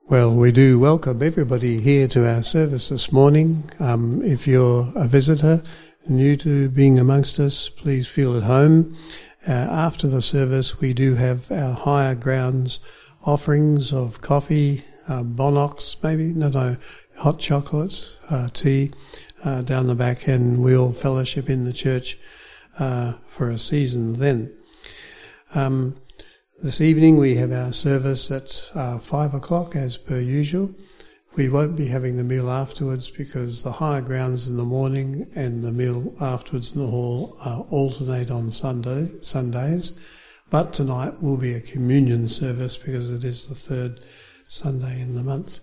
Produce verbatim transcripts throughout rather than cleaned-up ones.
Well, we do welcome everybody here to our service this morning. Um, if you're a visitor, new to being amongst us, please feel at home. Uh, after the service, we do have our higher grounds offerings of coffee, uh, bonox maybe, no, no, hot chocolates, uh, tea uh, down the back, and we'll fellowship in the church uh, for a season then. Um, This evening we have our service at uh, five o'clock as per usual. We won't be having the meal afterwards because the higher grounds in the morning and the meal afterwards in the hall uh, alternate on Sunday Sundays. But tonight will be a communion service because it is the third Sunday in the month.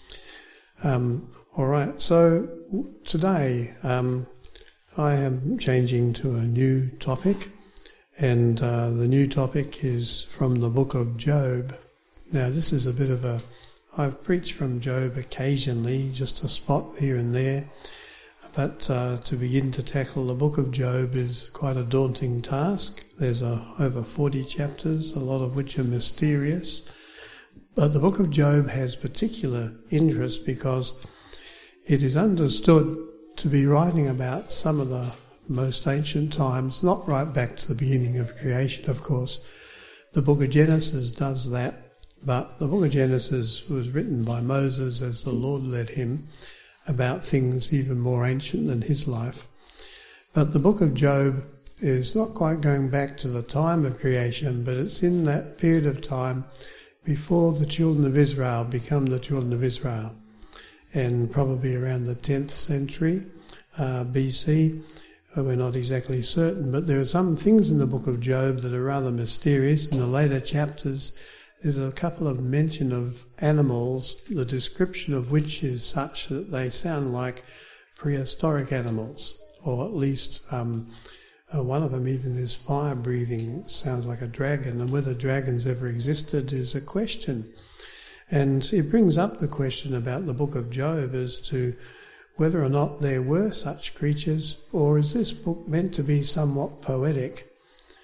Um, all right, so today um, I am changing to a new topic. And uh, the new topic is from the book of Job. Now, this is a bit of a... I've preached from Job occasionally, just a spot here and there. But uh, to begin to tackle the book of Job is quite a daunting task. There's uh, over forty chapters, a lot of which are mysterious. But the book of Job has particular interest because it is understood to be writing about some of the most ancient times, not right back to the beginning of creation, of course. The book of Genesis does that, but the book of Genesis was written by Moses as the Lord led him about things even more ancient than his life. But the book of Job is not quite going back to the time of creation, but it's in that period of time before the children of Israel become the children of Israel, and probably around the tenth century uh, B C. We're not exactly certain, but there are some things in the book of Job that are rather mysterious. In the later chapters, there's a couple of mention of animals, the description of which is such that they sound like prehistoric animals, or at least um, uh, one of them even is fire-breathing, sounds like a dragon, and whether dragons ever existed is a question. And it brings up the question about the book of Job as to whether or not there were such creatures, or is this book meant to be somewhat poetic?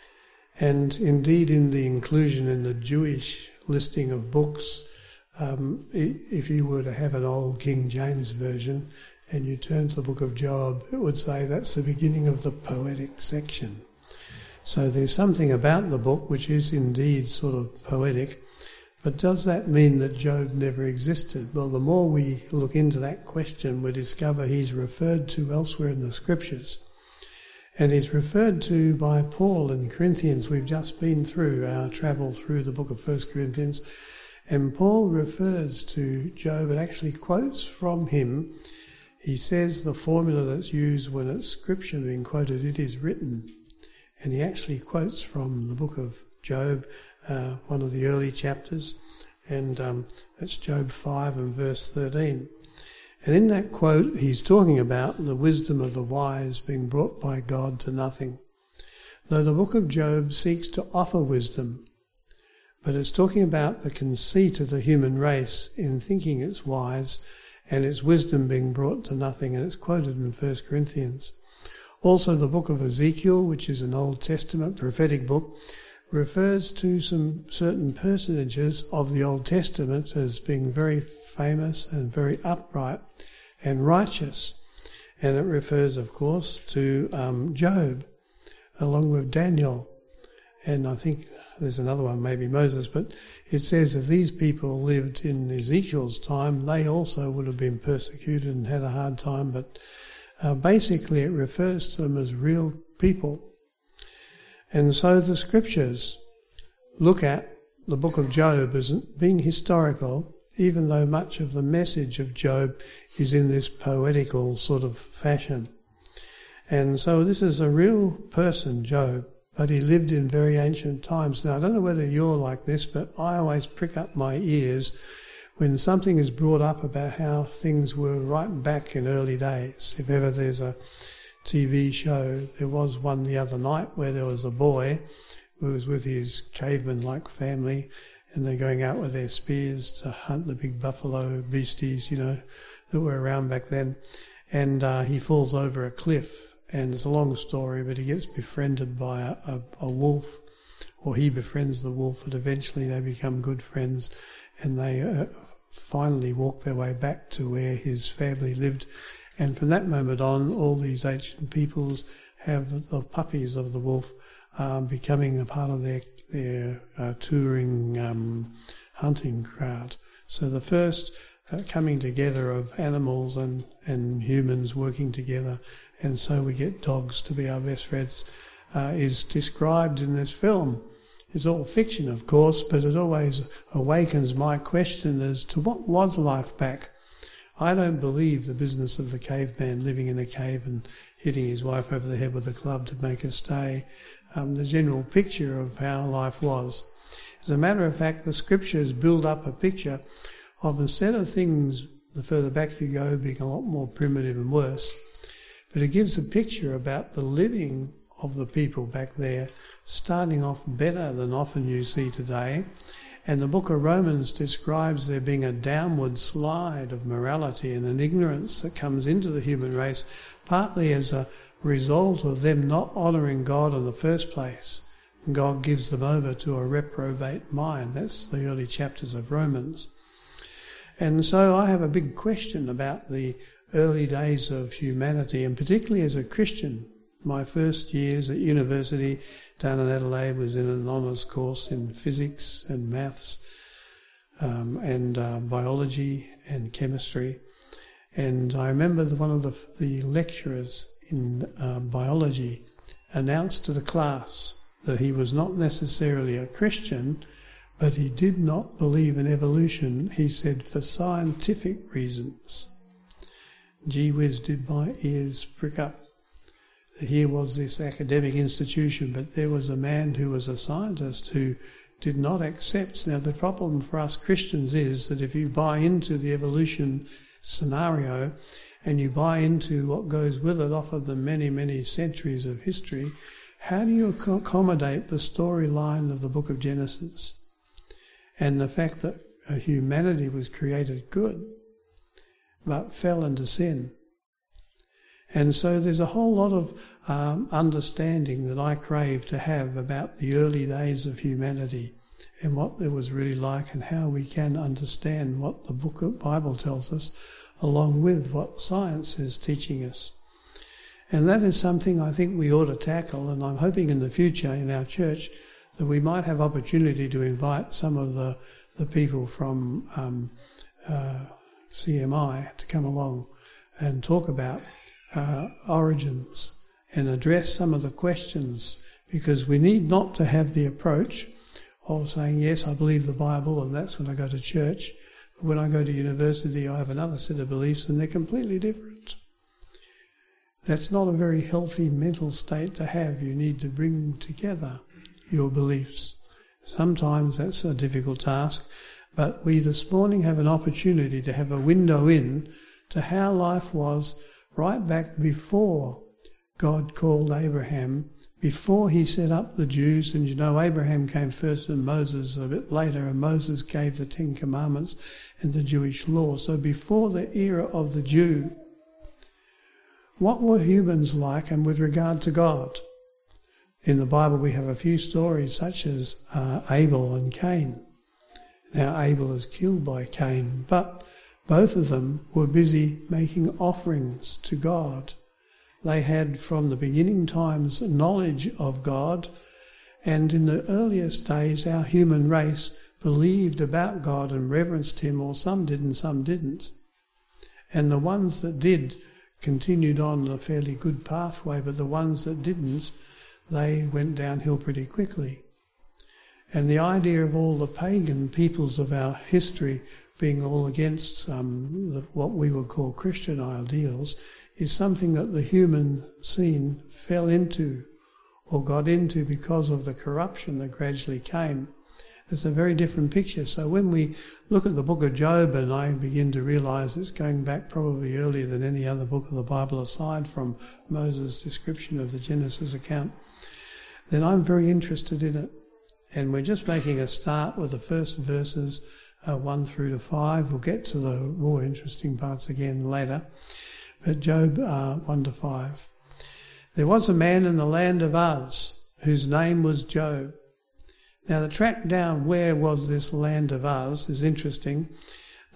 And indeed, in the inclusion in the Jewish listing of books, um, if you were to have an old King James version and you turn to the book of Job, it would say that's the beginning of the poetic section. So there's something about the book which is indeed sort of poetic. But does that mean that Job never existed? Well, the more we look into that question, we discover he's referred to elsewhere in the Scriptures. And he's referred to by Paul in Corinthians. We've just been through our travel through the book of First Corinthians. And Paul refers to Job and actually quotes from him. He says the formula that's used when it's Scripture being quoted, it is written. And he actually quotes from the book of Job, Uh, one of the early chapters, and um, that's Job five and verse thirteen. And in that quote, he's talking about the wisdom of the wise being brought by God to nothing. Though the book of Job seeks to offer wisdom, but it's talking about the conceit of the human race in thinking it's wise and its wisdom being brought to nothing, and it's quoted in First Corinthians. Also, the book of Ezekiel, which is an Old Testament prophetic book, refers to some certain personages of the Old Testament as being very famous and very upright and righteous. And it refers, of course, to um, Job, along with Daniel. And I think there's another one, maybe Moses, but it says if these people lived in Ezekiel's time, they also would have been persecuted and had a hard time. But uh, basically it refers to them as real people. And so the Scriptures look at the book of Job as being historical, even though much of the message of Job is in this poetical sort of fashion. And so this is a real person, Job, but he lived in very ancient times. Now, I don't know whether you're like this, but I always prick up my ears when something is brought up about how things were right back in early days. If ever there's a T V show, there was one the other night where there was a boy who was with his caveman-like family, and they're going out with their spears to hunt the big buffalo beasties, you know, that were around back then. And uh, he falls over a cliff, and it's a long story, but he gets befriended by a, a, a wolf, or he befriends the wolf, and eventually they become good friends, and they uh, finally walk their way back to where his family lived. And from that moment on, all these ancient peoples have the puppies of the wolf um, becoming a part of their, their uh, touring um, hunting crowd. So the first uh, coming together of animals and, and humans working together, and so we get dogs to be our best friends, uh, is described in this film. It's all fiction, of course, but it always awakens my question as to what was life back. I don't believe the business of the caveman living in a cave and hitting his wife over the head with a club to make her stay, um, the general picture of how life was. As a matter of fact, the scriptures build up a picture of, instead of things, the further back you go, being a lot more primitive and worse, but it gives a picture about the living of the people back there starting off better than often you see today. And the book of Romans describes there being a downward slide of morality and an ignorance that comes into the human race, partly as a result of them not honouring God in the first place. God gives them over to a reprobate mind. That's the early chapters of Romans. And so I have a big question about the early days of humanity, and particularly as a Christian. My first years at university down in Adelaide was in an honours course in physics and maths um, and uh, biology and chemistry. And I remember the, one of the, the lecturers in uh, biology announced to the class that he was not necessarily a Christian, but he did not believe in evolution, he said, for scientific reasons. Gee whiz, did my ears prick up. Here was this academic institution, but there was a man who was a scientist who did not accept. Now, the problem for us Christians is that if you buy into the evolution scenario and you buy into what goes with it off of the many, many centuries of history, how do you accommodate the storyline of the book of Genesis and the fact that humanity was created good but fell into sin? And so there's a whole lot of um, understanding that I crave to have about the early days of humanity and what it was really like and how we can understand what the book of Bible tells us along with what science is teaching us. And that is something I think we ought to tackle, and I'm hoping in the future in our church that we might have opportunity to invite some of the, the people from um, uh, C M I to come along and talk about Uh, origins and address some of the questions, because we need not to have the approach of saying, yes, I believe the Bible and that's when I go to church, but when I go to university I have another set of beliefs and they're completely different. That's not a very healthy mental state to have. You need to bring together your beliefs. Sometimes that's a difficult task, but we this morning have an opportunity to have a window in to how life was right back before God called Abraham, before he set up the Jews. And you know, Abraham came first and Moses a bit later, and Moses gave the Ten Commandments and the Jewish law. So before the era of the Jew, what were humans like and with regard to God? In the Bible we have a few stories such as uh, Abel and Cain. Now Abel is killed by Cain, but both of them were busy making offerings to God. They had from the beginning times knowledge of God, and in the earliest days our human race believed about God and reverenced him, or some did and some didn't. And the ones that did continued on a fairly good pathway, but the ones that didn't, they went downhill pretty quickly. And the idea of all the pagan peoples of our history being all against um, the, what we would call Christian ideals, is something that the human scene fell into or got into because of the corruption that gradually came. It's a very different picture. So when we look at the book of Job, and I begin to realise it's going back probably earlier than any other book of the Bible aside from Moses' description of the Genesis account, then I'm very interested in it. And we're just making a start with the first verses, Uh, one through to five. We'll get to the more interesting parts again later. But Job uh, one to five. There was a man in the land of Uz whose name was Job. Now, the track down where was this land of Uz is interesting.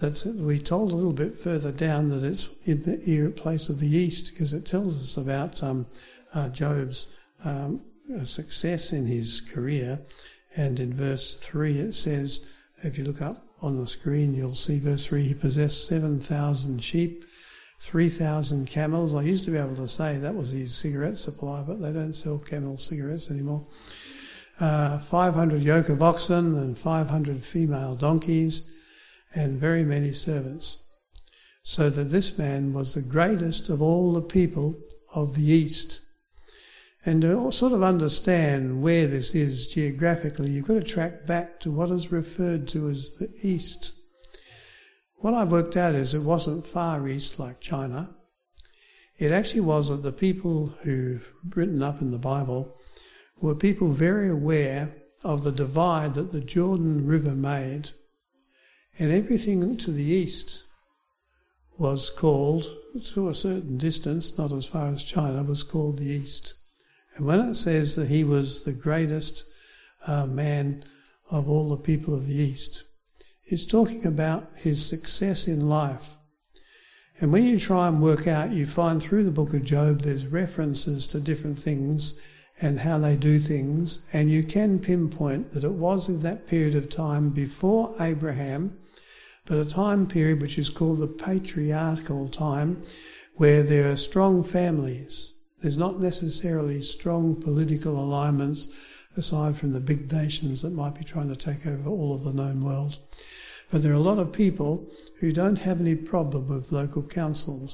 That's, we're told a little bit further down that it's in the era place of the east, because it tells us about um, uh, Job's um, success in his career. And in verse three it says, if you look up on the screen, you'll see verse three, he possessed seven thousand sheep, three thousand camels. I used to be able to say that was his cigarette supply, but they don't sell camel cigarettes anymore. Uh, five hundred yoke of oxen and five hundred female donkeys, and very many servants. So that this man was the greatest of all the people of the East. And to sort of understand where this is geographically, you've got to track back to what is referred to as the East. What I've worked out is it wasn't Far East like China. It actually was that the people who've written up in the Bible were people very aware of the divide that the Jordan River made, and everything to the east was called, to a certain distance, not as far as China, was called the East. And when it says that he was the greatest uh, man of all the people of the East, it's talking about his success in life. And when you try and work out, you find through the book of Job there's references to different things and how they do things, and you can pinpoint that it was in that period of time before Abraham, but a time period which is called the patriarchal time, where there are strong families. There's not necessarily strong political alignments aside from the big nations that might be trying to take over all of the known world. But there are a lot of people who don't have any problem with local councils.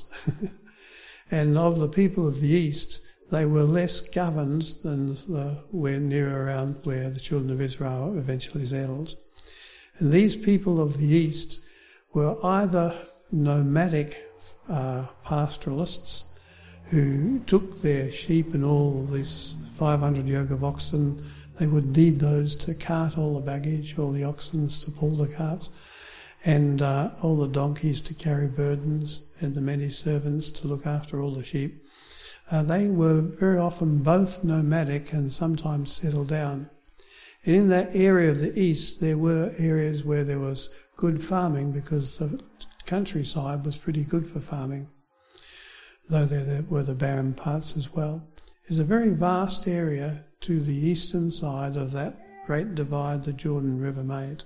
And of the people of the East, they were less governed than the, where near around where the children of Israel eventually settled. And these people of the East were either nomadic uh, pastoralists who took their sheep and all these five hundred yoke of oxen. They would need those to cart all the baggage, all the oxen to pull the carts, and uh, all the donkeys to carry burdens, and the many servants to look after all the sheep. Uh, they were very often both nomadic and sometimes settled down. And in that area of the east, there were areas where there was good farming, because the countryside was pretty good for farming, though there, there were the barren parts as well. It's a very vast area to the eastern side of that great divide the Jordan River made.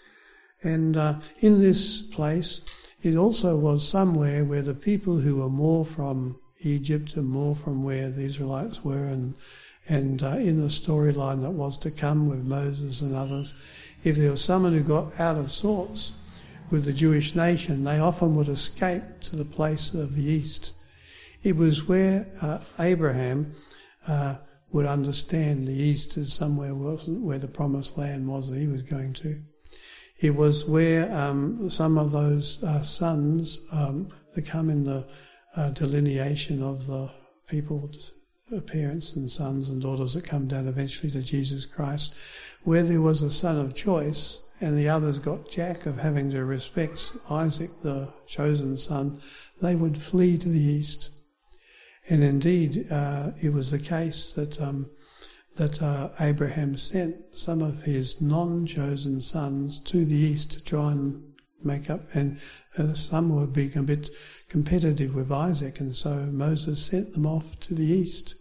And uh, in this place, it also was somewhere where the people who were more from Egypt and more from where the Israelites were, and and uh, in the storyline that was to come with Moses and others, if there was someone who got out of sorts with the Jewish nation, they often would escape to the place of the east. It was where uh, Abraham uh, would understand the east as somewhere wasn't where the promised land was that he was going to. It was where um, some of those uh, sons um, that come in the uh, delineation of the people's parents and sons and daughters that come down eventually to Jesus Christ, where there was a son of choice and the others got jack of having to respect Isaac, the chosen son, they would flee to the east. And indeed, uh, it was the case that um, that uh, Abraham sent some of his non-chosen sons to the east to try and make up, and uh, some were being a bit competitive with Isaac, and so Moses sent them off to the east.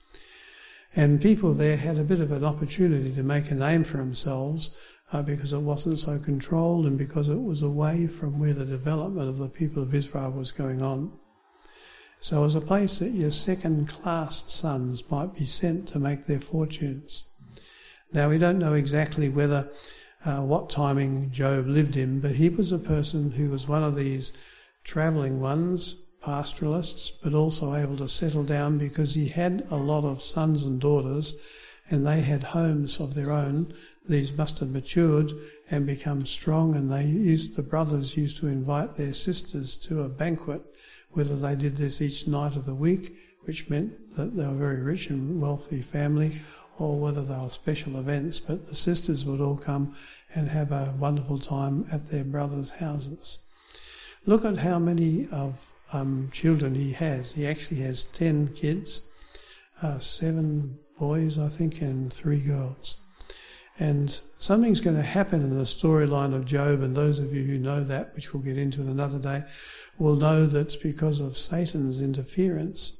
And people there had a bit of an opportunity to make a name for themselves uh, because it wasn't so controlled and because it was away from where the development of the people of Israel was going on. So it was a place that your second-class sons might be sent to make their fortunes. Now, we don't know exactly whether uh, what timing Job lived in, but he was a person who was one of these travelling ones, pastoralists, but also able to settle down because he had a lot of sons and daughters and they had homes of their own. These must have matured and become strong, and they used, the brothers used to invite their sisters to a banquet, whether they did this each night of the week, which meant that they were a very rich and wealthy family, or whether they were special events, but the sisters would all come and have a wonderful time at their brothers' houses. Look at how many of um, children he has. He actually has ten kids, uh, seven boys, I think, and three girls. And something's going to happen in the storyline of Job, and those of you who know that, which we'll get into in another day, will know that's because of Satan's interference.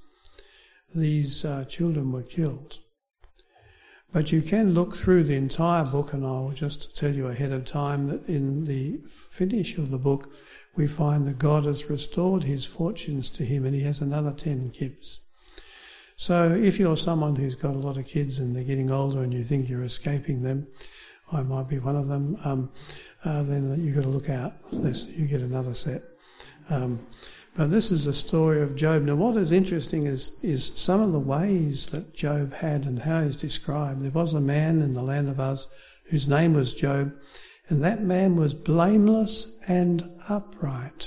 These uh, children were killed. But you can look through the entire book, and I'll just tell you ahead of time that in the finish of the book, we find that God has restored his fortunes to him, and he has another ten kids. So if you're someone who's got a lot of kids and they're getting older and you think you're escaping them, I might be one of them, um, uh, then you've got to look out lest you get another set. Um, but this is the story of Job. Now what is interesting is, is some of the ways that Job had and how he's described. There was a man in the land of Uz whose name was Job, and that man was blameless and upright.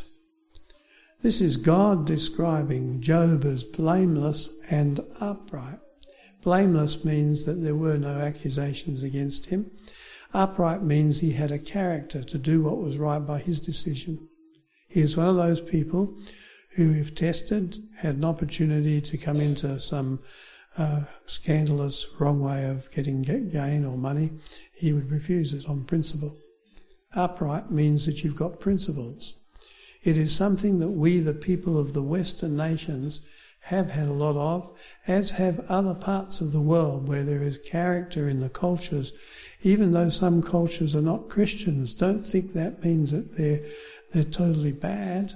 This is God describing Job as blameless and upright. Blameless means that there were no accusations against him. Upright means he had a character to do what was right by his decision. He is one of those people who, if tested, had an opportunity to come into some uh, scandalous, wrong way of getting gain or money, he would refuse it on principle. Upright means that you've got principles. It is something that we, the people of the Western nations, have had a lot of, as have other parts of the world where there is character in the cultures. Even though some cultures are not Christians, don't think that means that they're, they're totally bad.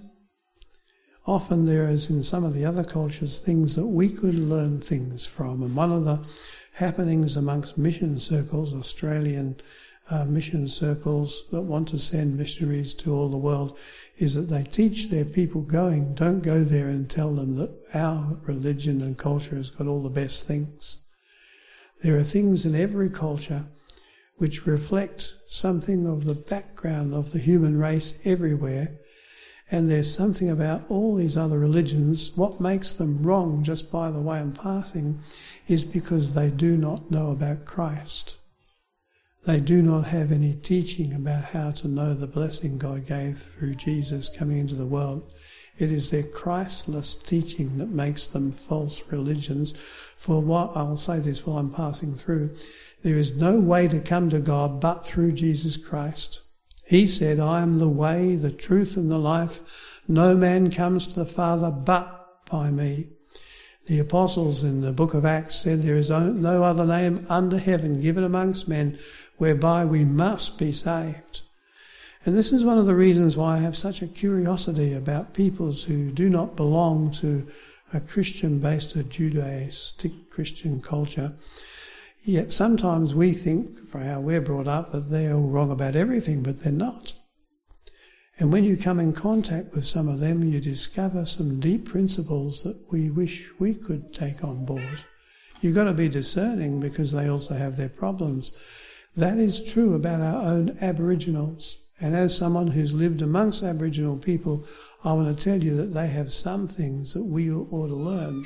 Often there is in some of the other cultures things that we could learn things from. And one of the happenings amongst mission circles, Australian uh, mission circles that want to send missionaries to all the world, is that they teach their people going, don't go there and tell them that our religion and culture has got all the best things. There are things in every culture which reflect something of the background of the human race everywhere, and there's something about all these other religions. What makes them wrong, just by the way I'm passing, is because they do not know about Christ. They do not have any teaching about how to know the blessing God gave through Jesus coming into the world. It is their Christless teaching that makes them false religions. For what, I'll say this while I'm passing through, there is no way to come to God but through Jesus Christ. He said, I am the way, the truth and the life. No man comes to the Father but by me. The apostles in the book of Acts said there is no other name under heaven given amongst men whereby we must be saved. And this is one of the reasons why I have such a curiosity about peoples who do not belong to a Christian-based or Judaistic Christian culture. Yet sometimes we think, for how we're brought up, that they're all wrong about everything, but they're not. And when you come in contact with some of them, you discover some deep principles that we wish we could take on board. You've got to be discerning because they also have their problems. That is true about our own Aboriginals. And as someone who's lived amongst Aboriginal people, I want to tell you that they have some things that we ought to learn.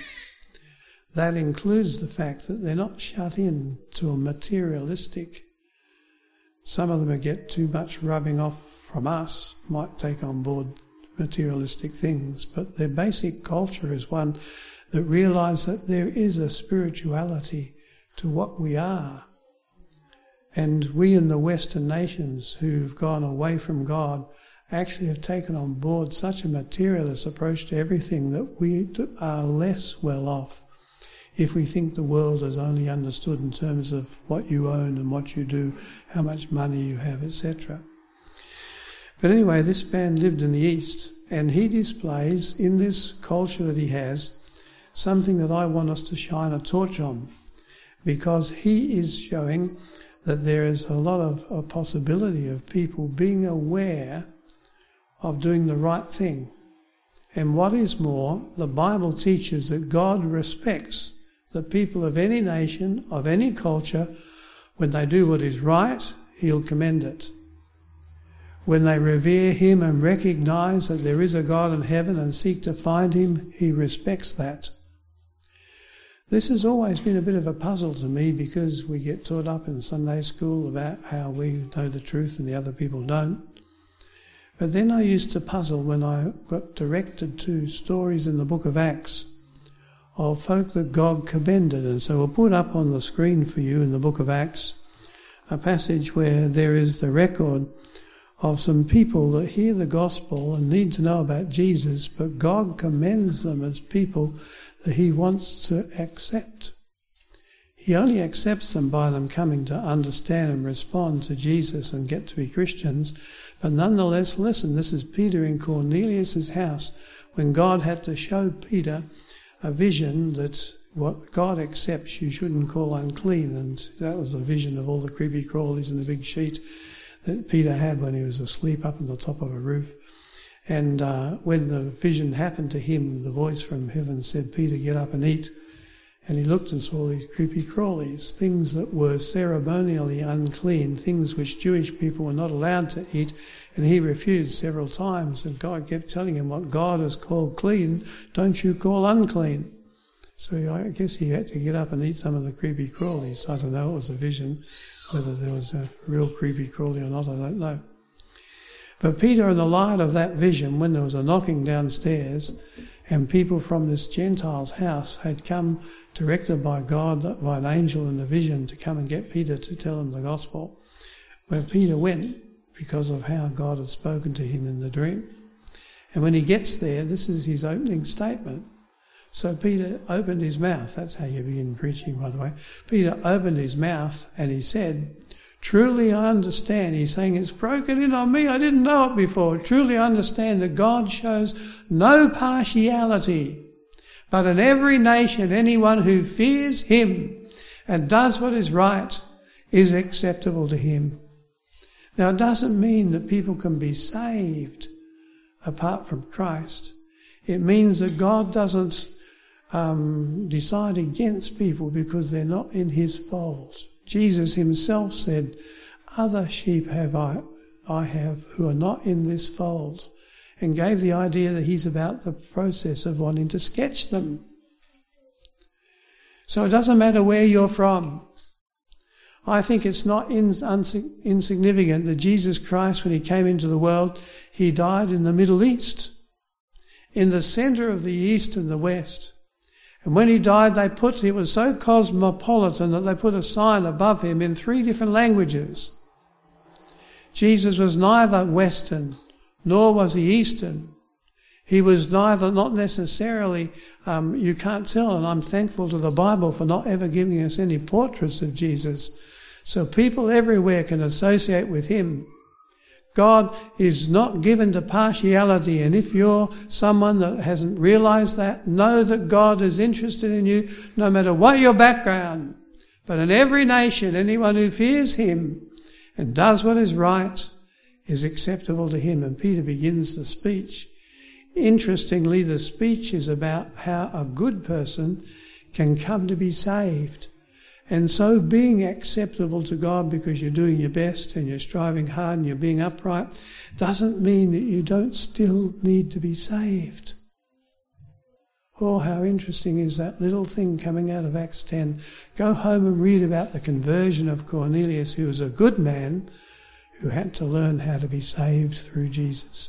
That includes the fact that they're not shut in to a materialistic. Some of them get too much rubbing off from us, might take on board materialistic things, but their basic culture is one that realises that there is a spirituality to what we are. And we in the Western nations who've gone away from God actually have taken on board such a materialist approach to everything that we are less well off if we think the world is only understood in terms of what you own and what you do, how much money you have, et cetera. But anyway, this man lived in the East, and he displays in this culture that he has something that I want us to shine a torch on, because he is showing that there is a lot of a possibility of people being aware of doing the right thing. And what is more, the Bible teaches that God respects the people of any nation, of any culture. When they do what is right, he'll commend it. When they revere him and recognise that there is a God in heaven and seek to find him, he respects that. This has always been a bit of a puzzle to me because we get taught up in Sunday school about how we know the truth and the other people don't. But then I used to puzzle when I got directed to stories in the book of Acts of folk that God commended. And so we'll put up on the screen for you in the book of Acts a passage where there is the record of some people that hear the gospel and need to know about Jesus, but God commends them as people that he wants to accept. He only accepts them by them coming to understand and respond to Jesus and get to be Christians. But nonetheless, listen, this is Peter in Cornelius' house, when God had to show Peter a vision that what God accepts you shouldn't call unclean. And that was the vision of all the creepy crawlies in the big sheet that Peter had when he was asleep up on the top of a roof. And uh, when the vision happened to him, the voice from heaven said, Peter, get up and eat. And he looked and saw these creepy crawlies, things that were ceremonially unclean, things which Jewish people were not allowed to eat. And he refused several times. And God kept telling him, what God has called clean, don't you call unclean. So I guess he had to get up and eat some of the creepy crawlies. I don't know, it was a vision. Whether there was a real creepy crawly or not, I don't know. But Peter, in the light of that vision, when there was a knocking downstairs and people from this Gentile's house had come directed by God, by an angel in the vision, to come and get Peter to tell him the gospel, where Peter went because of how God had spoken to him in the dream. And when he gets there, this is his opening statement. So Peter opened his mouth. That's how you begin preaching, by the way. Peter opened his mouth and he said, truly I understand. He's saying, it's broken in on me. I didn't know it before. Truly I understand that God shows no partiality, but in every nation, anyone who fears him and does what is right is acceptable to him. Now, it doesn't mean that people can be saved apart from Christ. It means that God doesn't Um, decide against people because they're not in his fold. Jesus himself said, other sheep have I, I have who are not in this fold, and gave the idea that he's about the process of wanting to sketch them. So it doesn't matter where you're from. I think it's not ins- uns- insignificant that Jesus Christ, when he came into the world, he died in the Middle East, in the centre of the East and the West. And when he died, they put, it was so cosmopolitan that they put a sign above him in three different languages. Jesus was neither Western, nor was he Eastern. He was neither, not necessarily, um, you can't tell, and I'm thankful to the Bible for not ever giving us any portraits of Jesus. So people everywhere can associate with him. God is not given to partiality, and if you're someone that hasn't realised that, know that God is interested in you no matter what your background. But in every nation, anyone who fears him and does what is right is acceptable to him. And Peter begins the speech. Interestingly, the speech is about how a good person can come to be saved. And so being acceptable to God because you're doing your best and you're striving hard and you're being upright doesn't mean that you don't still need to be saved. Oh, how interesting is that little thing coming out of Acts ten. Go home and read about the conversion of Cornelius, who was a good man who had to learn how to be saved through Jesus.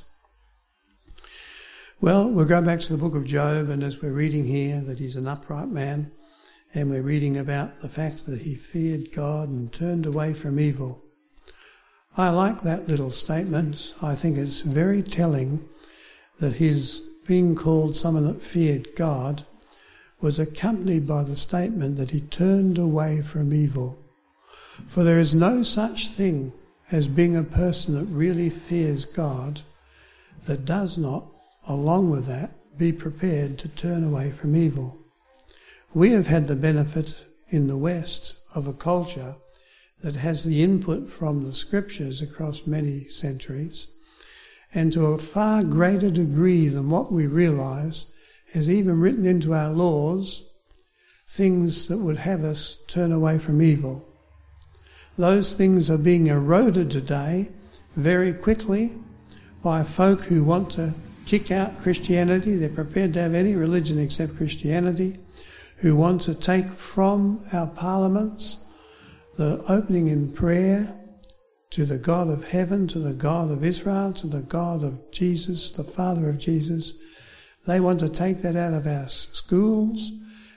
Well, we'll go back to the book of Job, and as we're reading here that he's an upright man, and we're reading about the fact that he feared God and turned away from evil. I like that little statement. I think it's very telling that his being called someone that feared God was accompanied by the statement that he turned away from evil. For there is no such thing as being a person that really fears God that does not, along with that, be prepared to turn away from evil. We have had the benefit in the West of a culture that has the input from the scriptures across many centuries, and to a far greater degree than what we realise has even written into our laws things that would have us turn away from evil. Those things are being eroded today very quickly by folk who want to kick out Christianity. They're prepared to have any religion except Christianity, who want to take from our parliaments the opening in prayer to the God of heaven, to the God of Israel, to the God of Jesus, the Father of Jesus. They want to take that out of our schools,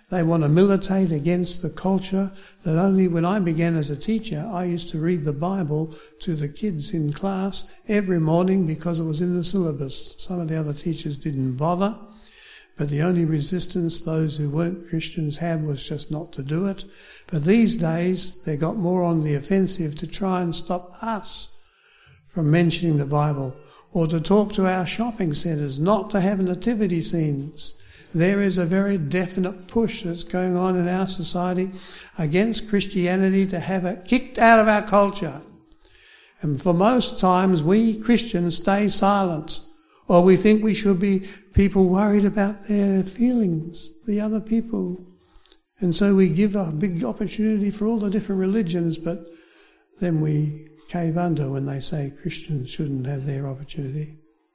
They want to militate against the culture that only when I began as a teacher, I used to read the Bible to the kids in class every morning because it was in the syllabus. Some of the other teachers didn't bother, but the only resistance those who weren't Christians had was just not to do it. But these days, they got more on the offensive to try and stop us from mentioning the Bible, or to talk to our shopping centres, not to have nativity scenes. There is a very definite push that's going on in our society against Christianity to have it kicked out of our culture. And for most times, we Christians stay silent, or we think we should be people worried about their feelings, the other people. And so we give a big opportunity for all the different religions, but then we cave under when they say Christians shouldn't have their opportunity.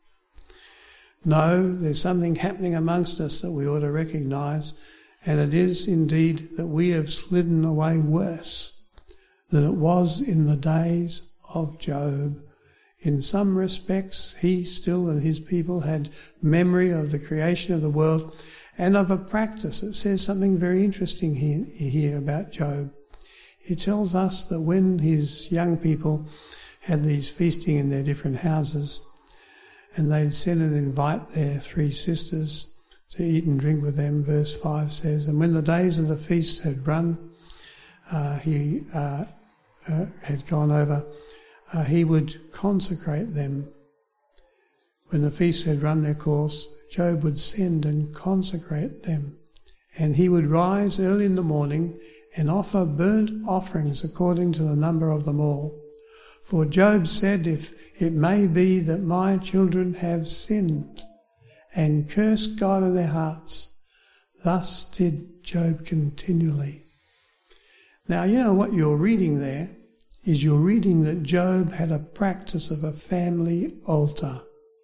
No, there's something happening amongst us that we ought to recognise, and it is indeed that we have slidden away worse than it was in the days of Job. In some respects, he still and his people had memory of the creation of the world and of a practice. It says something very interesting here, here about Job. It tells us that when his young people had these feasting in their different houses, and they'd send and invite their three sisters to eat and drink with them, verse five says, and when the days of the feast had run, uh, he uh, uh, had gone over, uh, he would consecrate them. When the feast had run their course, Job would send and consecrate them, and he would rise early in the morning and offer burnt offerings according to the number of them all. For Job said, if it may be that my children have sinned and cursed God in their hearts, thus did Job continually. Now, you know what you're reading there is you're reading that Job had a practice of a family altar.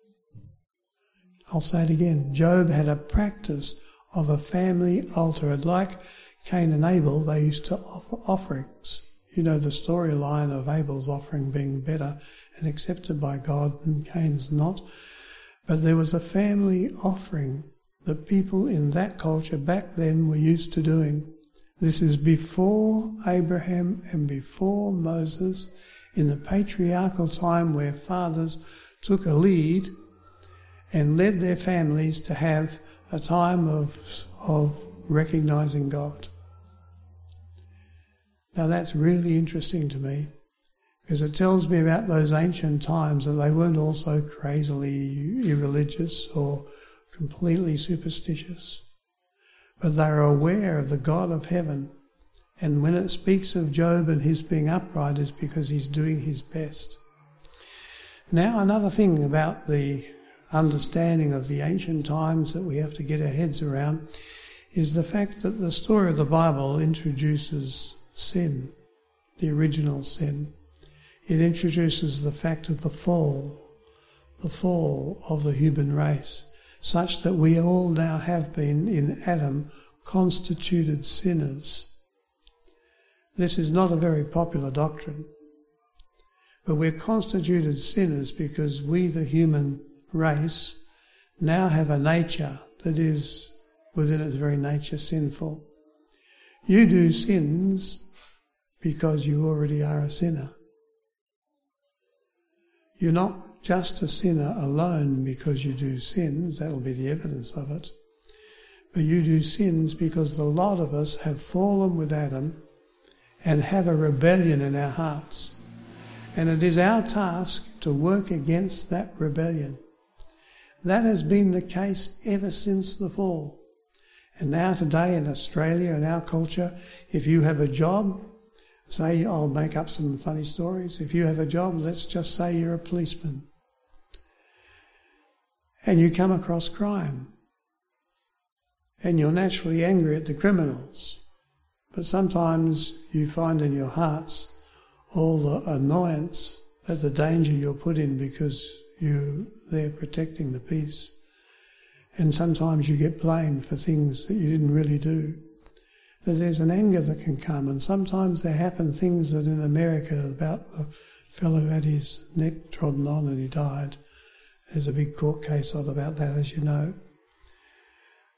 I'll say it again. Job had a practice of a family altar. And like Cain and Abel, they used to offer offerings. You know the storyline of Abel's offering being better and accepted by God than Cain's not. But there was a family offering that people in that culture back then were used to doing. This is before Abraham and before Moses, in the patriarchal time where fathers took a lead and led their families to have a time of, of recognising God. Now that's really interesting to me, because it tells me about those ancient times that they weren't all so crazily irreligious or completely superstitious, but they were aware of the God of heaven. And when it speaks of Job and his being upright, it's because he's doing his best. Now another thing about the understanding of the ancient times that we have to get our heads around is the fact that the story of the Bible introduces sin, the original sin. It introduces the fact of the fall, the fall of the human race, such that we all now have been, in Adam, constituted sinners. This is not a very popular doctrine, but we're constituted sinners because we, the human race, now have a nature that is, within its very nature, sinful. You do sins because you already are a sinner. You're not just a sinner alone because you do sins, that'll be the evidence of it, but you do sins because the lot of us have fallen with Adam and have a rebellion in our hearts. And it is our task to work against that rebellion. That has been the case ever since the fall. And now today in Australia, in our culture, if you have a job, say, I'll make up some funny stories. If you have a job, let's just say you're a policeman, and you come across crime, and you're naturally angry at the criminals, but sometimes you find in your hearts all the annoyance at the danger you're put in because you're there protecting the peace. And sometimes you get blamed for things that you didn't really do. That there's an anger that can come, and sometimes there happen things that in America, about the fellow who had his neck trodden on and he died. There's a big court case on about that, as you know.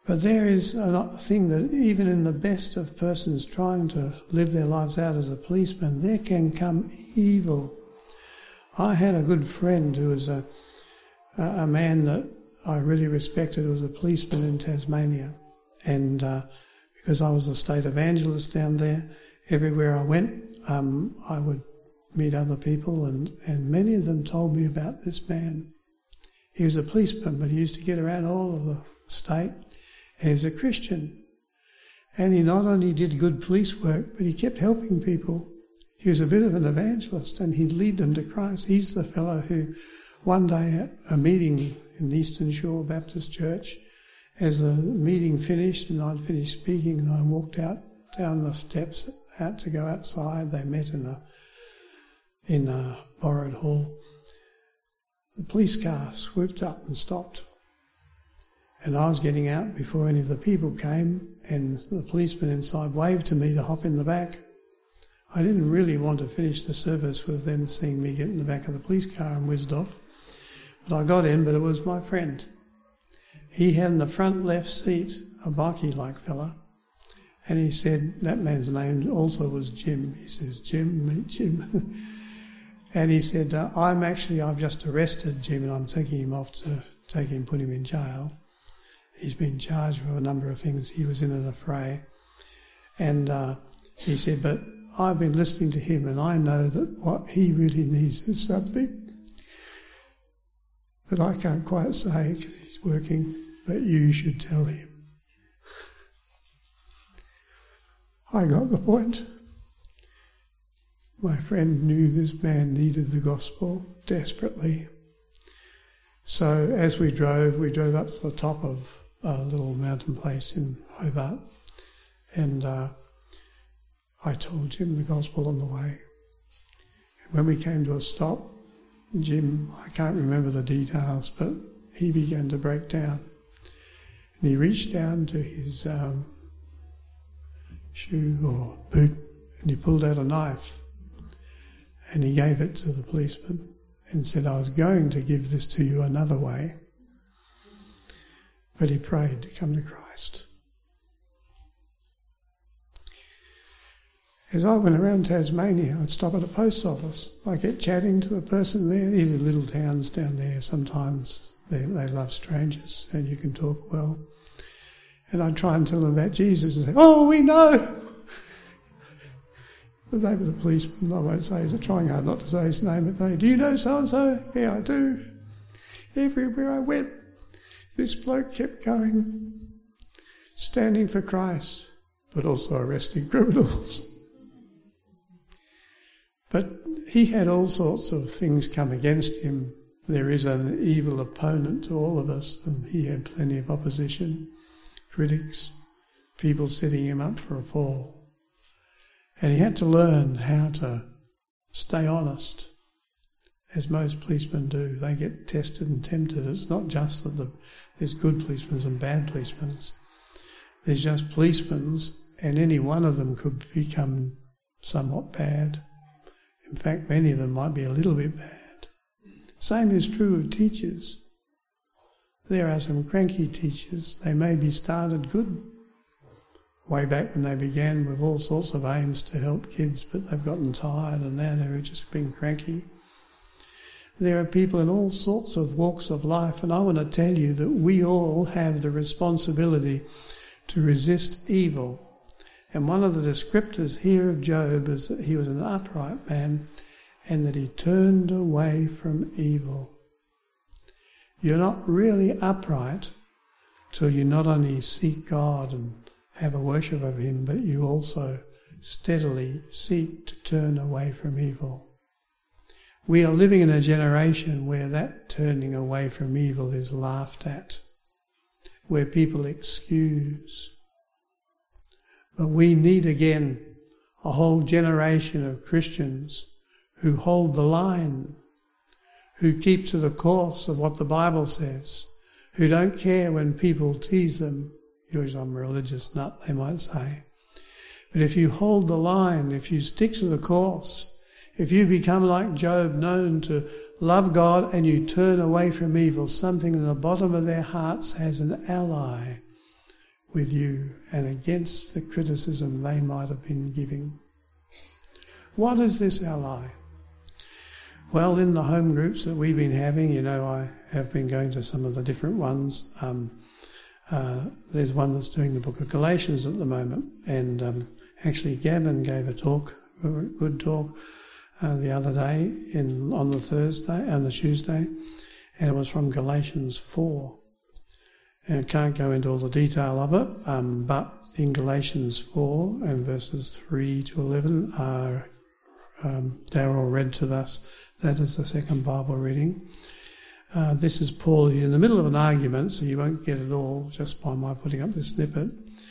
But there is a thing that even in the best of persons trying to live their lives out as a policeman, there can come evil. I had a good friend who was a, a man that I really respected, who was a policeman in Tasmania. And uh, because I was the state evangelist down there, everywhere I went, um, I would meet other people, and, and many of them told me about this man. He was a policeman, but he used to get around all of the state. And he was a Christian. And he not only did good police work, but he kept helping people. He was a bit of an evangelist, and he'd lead them to Christ. He's the fellow who, one day at a meeting in Eastern Shore Baptist Church, as the meeting finished and I'd finished speaking and I walked out down the steps out to go outside, they met in a, in a borrowed hall. The police car swooped up and stopped. And I was getting out before any of the people came, and the policeman inside waved to me to hop in the back. I didn't really want to finish the service with them seeing me get in the back of the police car and whizzed off. But I got in, but it was my friend. He had in the front left seat a bikie-like fella, and he said, that man's name also was Jim. He says, Jim, meet Jim. And he said, uh, I'm actually, I've just arrested Jim and I'm taking him off to take him, put him in jail. He's been charged with a number of things. He was in an affray. And uh, he said, but I've been listening to him and I know that what he really needs is something that I can't quite say because he's working, but you should tell him. I got the point. My friend knew this man needed the gospel desperately. So as we drove, we drove up to the top of a little mountain place in Hobart, and uh, I told Jim the gospel on the way. And when we came to a stop, Jim, I can't remember the details, but he began to break down. And he reached down to his um, shoe or boot, and he pulled out a knife, and he gave it to the policeman and said, I was going to give this to you another way. But he prayed to come to Christ. As I went around Tasmania, I'd stop at a post office. I'd get chatting to the person there. These are little towns down there. Sometimes they, they love strangers and you can talk well. And I'd try and tell them about Jesus and say, oh, we know. The name of the policeman, I won't say, he's trying hard not to say his name, but they, do you know so-and-so? Yeah, I do. Everywhere I went, this bloke kept going, standing for Christ, but also arresting criminals. But he had all sorts of things come against him. There is an evil opponent to all of us, and he had plenty of opposition, critics, people setting him up for a fall. And he had to learn how to stay honest, as most policemen do. They get tested and tempted. It's not just that the, there's good policemen and bad policemen. There's just policemen, and any one of them could become somewhat bad. In fact, many of them might be a little bit bad. Same is true of teachers. There are some cranky teachers. They may be started good way back when they began with all sorts of aims to help kids, but they've gotten tired and now they're just being cranky. There are people in all sorts of walks of life, and I want to tell you that we all have the responsibility to resist evil. And one of the descriptors here of Job is that he was an upright man and that he turned away from evil. You're not really upright till you not only seek God and have a worship of him, but you also steadily seek to turn away from evil. We are living in a generation where that turning away from evil is laughed at, where people excuse. But we need again a whole generation of Christians who hold the line, who keep to the course of what the Bible says, who don't care when people tease them. You're some religious nut, they might say. But if you hold the line, if you stick to the course, if you become like Job, known to love God and you turn away from evil, something in the bottom of their hearts has an ally with you and against the criticism they might have been giving. What is this ally? Well, in the home groups that we've been having, you know, I have been going to some of the different ones. Um, uh, there's one that's doing the book of Galatians at the moment, and um, actually Gavin gave a talk, a good talk, uh, the other day in on the Thursday and the Tuesday, and it was from Galatians four. And I can't go into all the detail of it, um, but in Galatians four and verses three to eleven are um, Darryl read to us. That is the second Bible reading. Uh, this is Paul in the middle of an argument, so you won't get it all just by my putting up this snippet.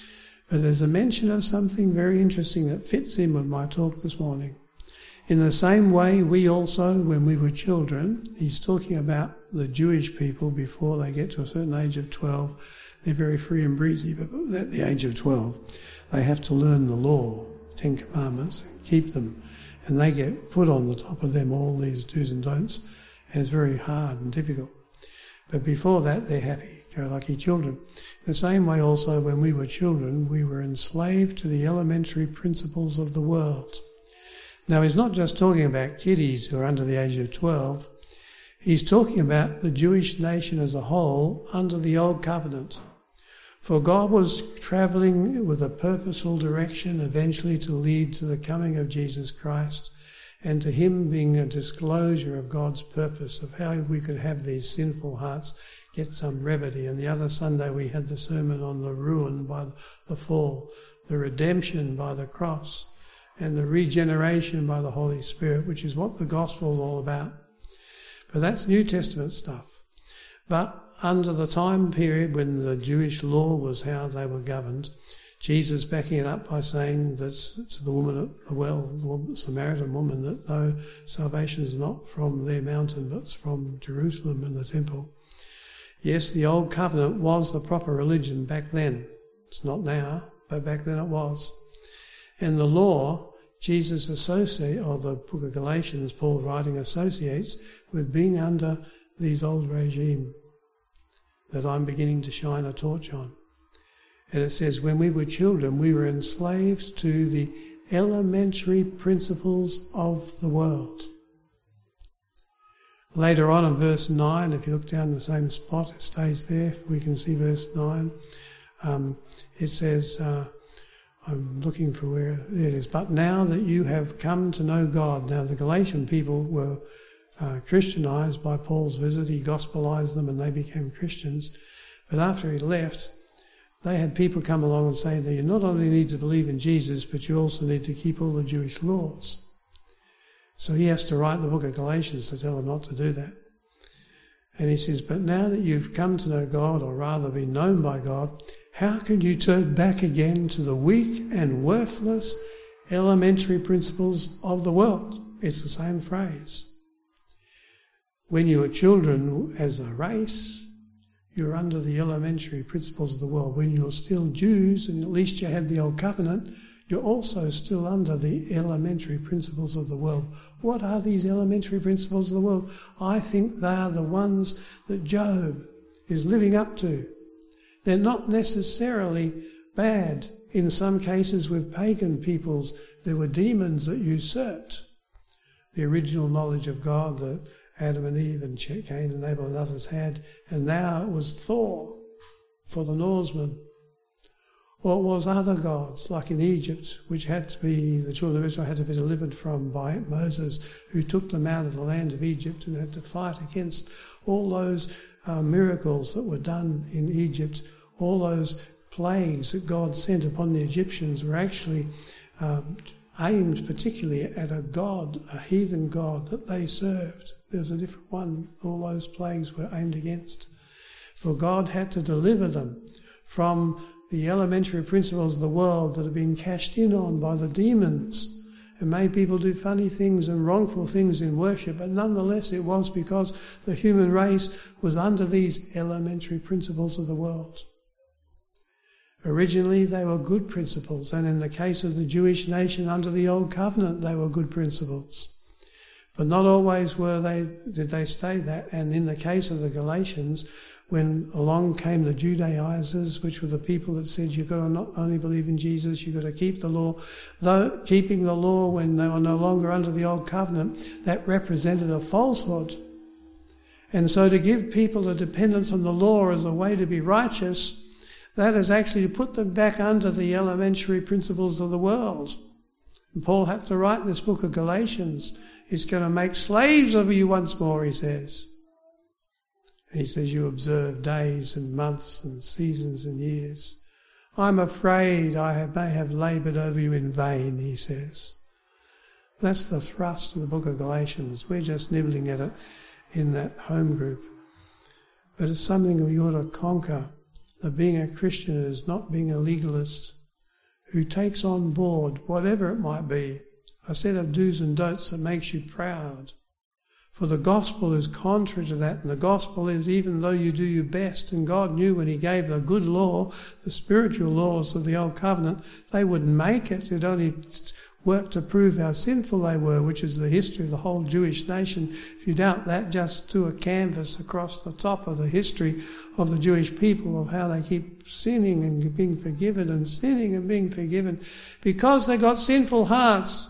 But there's a mention of something very interesting that fits in with my talk this morning. In the same way, we also, when we were children, he's talking about the Jewish people before they get to a certain age of twelve. They're very free and breezy, but at the age of twelve, they have to learn the law, Ten Commandments, and keep them. And they get put on the top of them all these do's and don'ts, and it's very hard and difficult. But before that, they're happy-go-lucky children. The same way also, when we were children, we were enslaved to the elementary principles of the world. Now, he's not just talking about kiddies who are under the age of twelve. He's talking about the Jewish nation as a whole under the Old Covenant. For God was travelling with a purposeful direction eventually to lead to the coming of Jesus Christ, and to him being a disclosure of God's purpose of how we could have these sinful hearts get some remedy. And the other Sunday we had the sermon on the ruin by the fall, the redemption by the cross, and the regeneration by the Holy Spirit, which is what the gospel is all about. But that's New Testament stuff. But under the time period when the Jewish law was how they were governed, Jesus backing it up by saying that to the woman at the well, the Samaritan woman, that no, salvation is not from their mountain, but it's from Jerusalem and the temple. Yes, the Old Covenant was the proper religion back then. It's not now, but back then it was. And the law, Jesus associate, or the book of Galatians, Paul writing, associates with being under these old regime that I'm beginning to shine a torch on. And it says, when we were children, we were enslaved to the elementary principles of the world. Later on in verse nine, if you look down the same spot, it stays there, we can see verse nine. Um, it says, uh, I'm looking for where there it is. But now that you have come to know God. Now the Galatian people were uh, Christianized by Paul's visit. He gospelized them and they became Christians. But after he left, they had people come along and say that you not only need to believe in Jesus, but you also need to keep all the Jewish laws. So he has to write the book of Galatians to tell them not to do that. And he says, but now that you've come to know God, or rather be known by God, how can you turn back again to the weak and worthless elementary principles of the world? It's the same phrase. When you were children as a race, you're under the elementary principles of the world. When you're still Jews, and at least you had the Old Covenant, you're also still under the elementary principles of the world. What are these elementary principles of the world? I think they are the ones that Job is living up to. They're not necessarily bad. In some cases with pagan peoples, there were demons that usurped the original knowledge of God that Adam and Eve and Cain and Abel and others had, and now it was Thor for the Norsemen. Or it was other gods, like in Egypt, which had to be, the children of Israel had to be delivered from by Moses, who took them out of the land of Egypt and had to fight against all those uh, miracles that were done in Egypt. All those plagues that God sent upon the Egyptians were actually um, aimed particularly at a god, a heathen god that they served. There was a different one all those plagues were aimed against. For God had to deliver them from the elementary principles of the world that had been cashed in on by the demons and made people do funny things and wrongful things in worship. But nonetheless, it was because the human race was under these elementary principles of the world. Originally, they were good principles, and in the case of the Jewish nation under the Old Covenant, they were good principles. But not always were they, did they stay that, and in the case of the Galatians, when along came the Judaizers, which were the people that said you've got to not only believe in Jesus, you've got to keep the law. Though keeping the law when they were no longer under the old covenant, that represented a falsehood. And so to give people a dependence on the law as a way to be righteous, that is actually to put them back under the elementary principles of the world. And Paul had to write this book of Galatians. He's going to make slaves of you once more, he says. He says, you observe days and months and seasons and years. I'm afraid I have, may have laboured over you in vain, he says. That's the thrust of the book of Galatians. We're just nibbling at it in that home group. But it's something we ought to conquer. That being a Christian is not being a legalist who takes on board whatever it might be, a set of do's and don'ts that makes you proud. For the gospel is contrary to that, and the gospel is even though you do your best, and God knew when he gave the good law, the spiritual laws of the old covenant, they wouldn't make it. It only worked to prove how sinful they were, which is the history of the whole Jewish nation. If you doubt that, just do a canvas across the top of the history of the Jewish people of how they keep sinning and being forgiven and sinning and being forgiven because they got sinful hearts.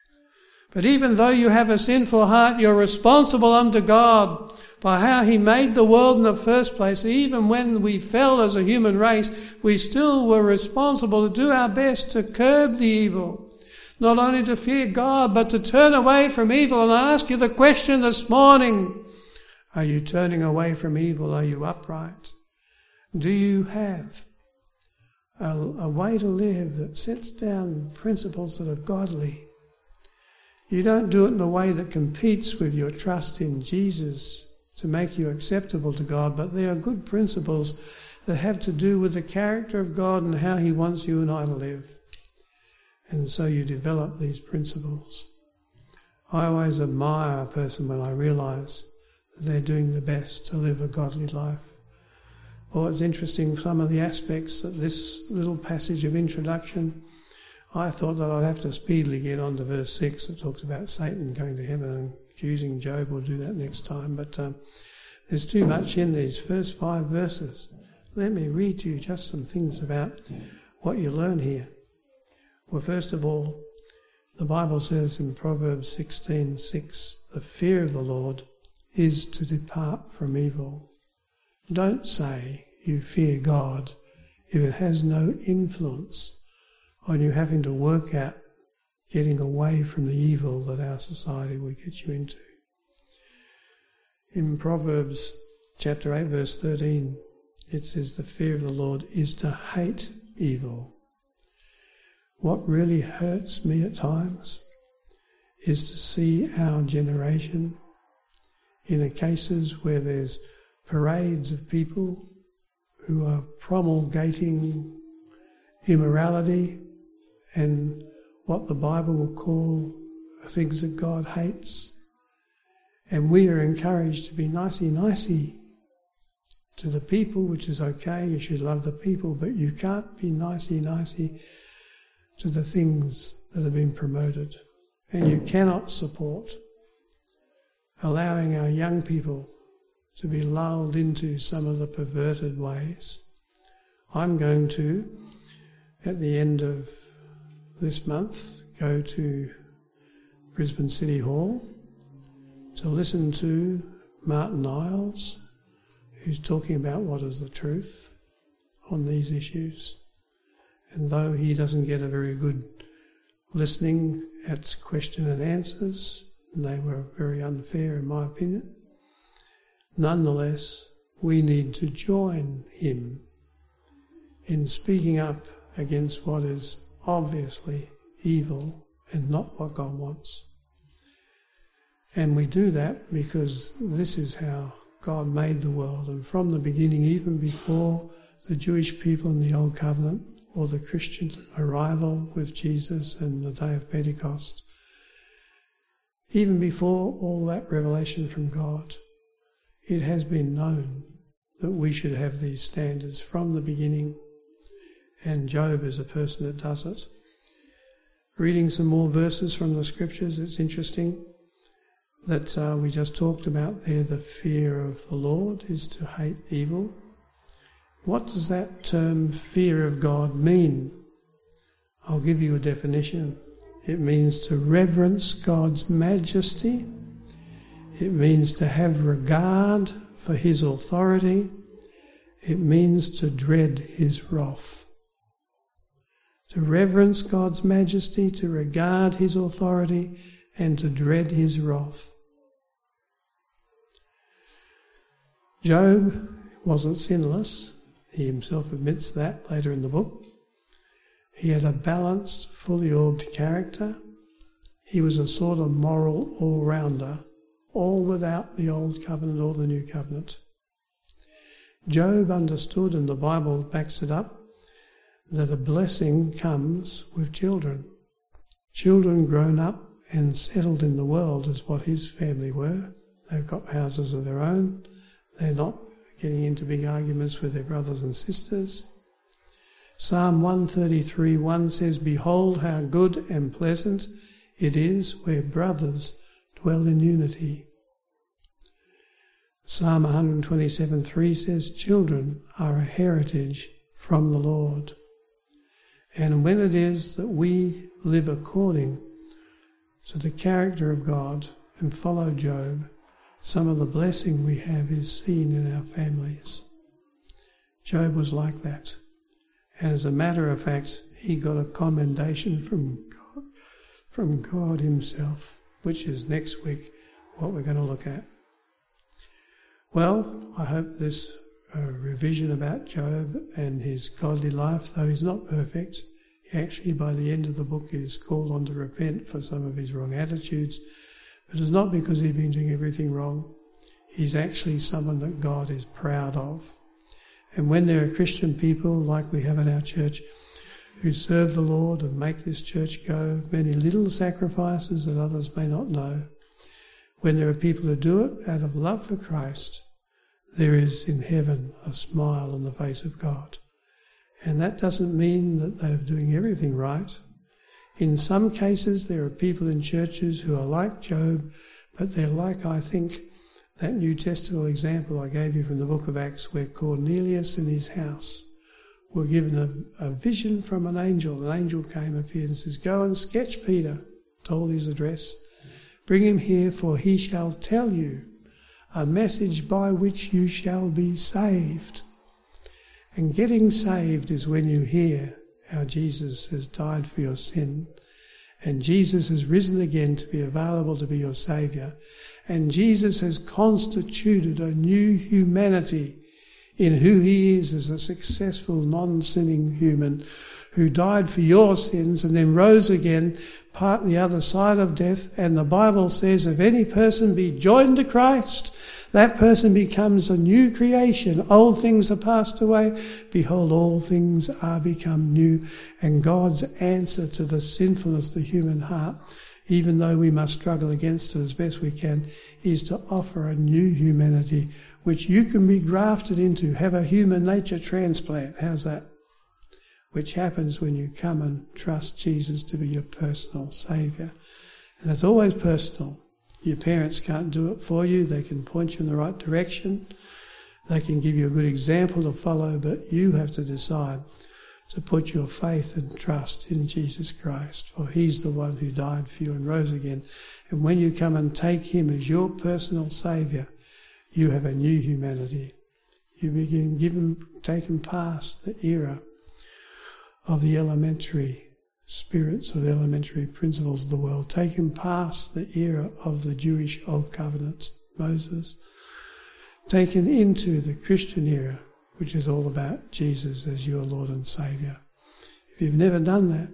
But even though you have a sinful heart, you're responsible unto God by how he made the world in the first place. Even when we fell as a human race, we still were responsible to do our best to curb the evil. Not only to fear God, but to turn away from evil. And I ask you the question this morning, are you turning away from evil? Are you upright? Do you have a, a way to live that sets down principles that are godly? You don't do it in a way that competes with your trust in Jesus to make you acceptable to God, but they are good principles that have to do with the character of God and how he wants you and I to live. And so you develop these principles. I always admire a person when I realise that they're doing the best to live a godly life. Well, it's interesting, some of the aspects that this little passage of introduction, I thought that I'd have to speedily get on to verse six that talks about Satan going to heaven and accusing Job. We'll do that next time. But um, there's too much in these first five verses. Let me read to you just some things about what you learn here. Well, first of all, the Bible says in Proverbs sixteen six, the fear of the Lord is to depart from evil. Don't say you fear God if it has no influence on you having to work out getting away from the evil that our society would get you into. In Proverbs chapter eight verse thirteen, it says the fear of the Lord is to hate evil. What really hurts me at times is to see our generation in the cases where there's parades of people who are promulgating immorality and what the Bible will call things that God hates. And we are encouraged to be nicey-nicey to the people, which is okay, you should love the people, but you can't be nicey-nicey to the things that have been promoted. And you cannot support allowing our young people to be lulled into some of the perverted ways. I'm going to, at the end of this month, go to Brisbane City Hall to listen to Martin Iles, who's talking about what is the truth on these issues. And though he doesn't get a very good listening at question and answers, they were very unfair in my opinion, nonetheless, we need to join him in speaking up against what is obviously evil and not what God wants. And we do that because this is how God made the world. And from the beginning, even before the Jewish people in the Old Covenant or the Christian arrival with Jesus and the day of Pentecost, even before all that revelation from God, it has been known that we should have these standards from the beginning. And Job is a person that does it. Reading some more verses from the scriptures, it's interesting. that uh, we just talked about there, the fear of the Lord is to hate evil. What does that term fear of God mean? I'll give you a definition. It means to reverence God's majesty. It means to have regard for his authority. It means to dread his wrath. To reverence God's majesty, to regard his authority, and to dread his wrath. Job wasn't sinless. He himself admits that later in the book. He had a balanced, fully orbed character. He was a sort of moral all-rounder, all without the old covenant or the new covenant. Job understood, and the Bible backs it up, that a blessing comes with children. Children grown up and settled in the world is what his family were. They've got houses of their own. They're not getting into big arguments with their brothers and sisters. Psalm one thirty-three one says, "Behold how good and pleasant it is where brothers dwell in unity." Psalm one twenty-seven three says, "Children are a heritage from the Lord." And when it is that we live according to the character of God and follow Job, some of the blessing we have is seen in our families. Job was like that. And as a matter of fact, he got a commendation from God, from God himself, which is next week what we're going to look at. Well, I hope this uh, revision about Job and his godly life, though he's not perfect, he actually by the end of the book is called on to repent for some of his wrong attitudes, but it's not because he's been doing everything wrong. He's actually someone that God is proud of. And when there are Christian people like we have in our church who serve the Lord and make this church go, many little sacrifices that others may not know, when there are people who do it out of love for Christ, there is in heaven a smile on the face of God. And that doesn't mean that they're doing everything right. In some cases, there are people in churches who are like Job, but they're like, I think, that New Testament example I gave you from the book of Acts, where Cornelius and his house were given a, a vision from an angel. An angel came, appeared and says, "Go and sketch Peter," told his address. "Bring him here, for he shall tell you a message by which you shall be saved." And getting saved is when you hear how Jesus has died for your sin, and Jesus has risen again to be available to be your Saviour, and Jesus has constituted a new humanity in who he is as a successful, non-sinning human who died for your sins and then rose again, part the other side of death. And the Bible says, if any person be joined to Christ, that person becomes a new creation. Old things are passed away. Behold, all things are become new. And God's answer to the sinfulness of the human heart, even though we must struggle against it as best we can, is to offer a new humanity, which you can be grafted into, have a human nature transplant. How's that? Which happens when you come and trust Jesus to be your personal Saviour. And it's always personal. Your parents can't do it for you. They can point you in the right direction. They can give you a good example to follow, but you have to decide to put your faith and trust in Jesus Christ, for he's the one who died for you and rose again. And when you come and take him as your personal Saviour, you have a new humanity. You begin given, taken past the era of the elementary spirits, of the elementary principles of the world, taken past the era of the Jewish Old Covenant, Moses, taken into the Christian era, which is all about Jesus as your Lord and Saviour. If you've never done that,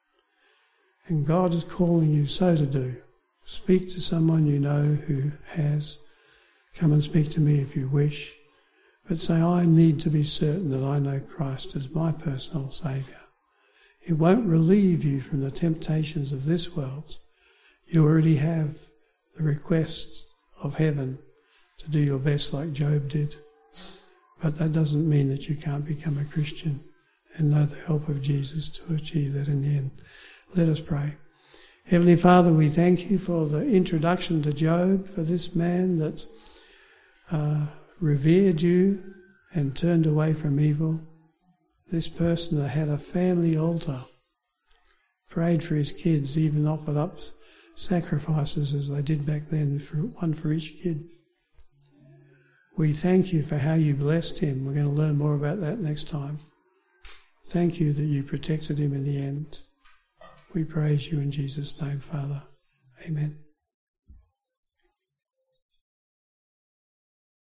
and God is calling you so to do, speak to someone you know who has. Come and speak to me if you wish, but say, I need to be certain that I know Christ as my personal Saviour. It won't relieve you from the temptations of this world. You already have the request of heaven to do your best like Job did. But that doesn't mean that you can't become a Christian and know the help of Jesus to achieve that in the end. Let us pray. Heavenly Father, we thank you for the introduction to Job, for this man that uh, revered you and turned away from evil. This person that had a family altar, prayed for his kids, even offered up sacrifices as they did back then, for one for each kid. We thank you for how you blessed him. We're going to learn more about that next time. Thank you that you protected him in the end. We praise you in Jesus' name, Father. Amen.